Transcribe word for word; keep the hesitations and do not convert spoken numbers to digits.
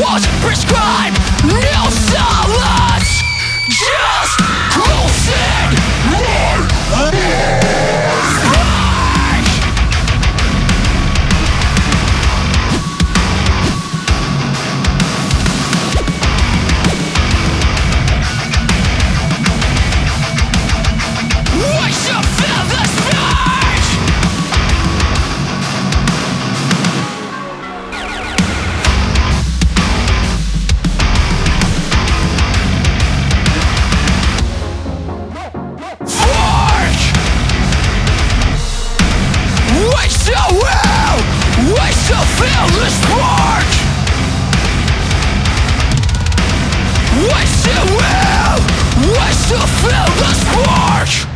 rules prescribe no solace, just closing one eyes. We shall fill the space. We shall will, we shall feel the spark. We shall will, we shall feel the spark.